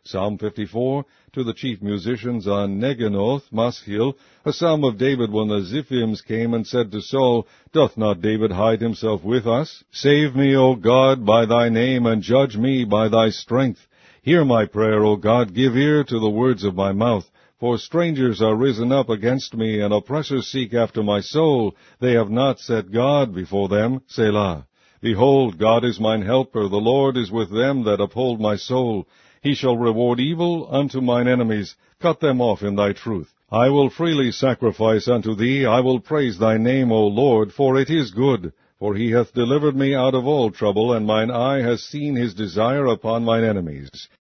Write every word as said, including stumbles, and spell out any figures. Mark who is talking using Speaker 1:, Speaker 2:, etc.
Speaker 1: Psalm fifty-four, to the chief musicians on Neginoth, Maschil, a psalm of David when the Ziphims came and said to Saul, Doth not David hide himself with us? Save me, O God, by thy name, and judge me by thy strength. Hear my prayer, O God, give ear to the words of my mouth. For strangers are risen up against me, and oppressors seek after my soul. They have not set God before them. Selah. Behold, God is mine helper, the Lord is with them that uphold my soul. He shall reward evil unto mine enemies, cut them off in thy truth. I will freely sacrifice unto thee, I will praise thy name, O Lord, for it is good. For he hath delivered me out of all trouble, and mine eye has seen his desire upon mine enemies.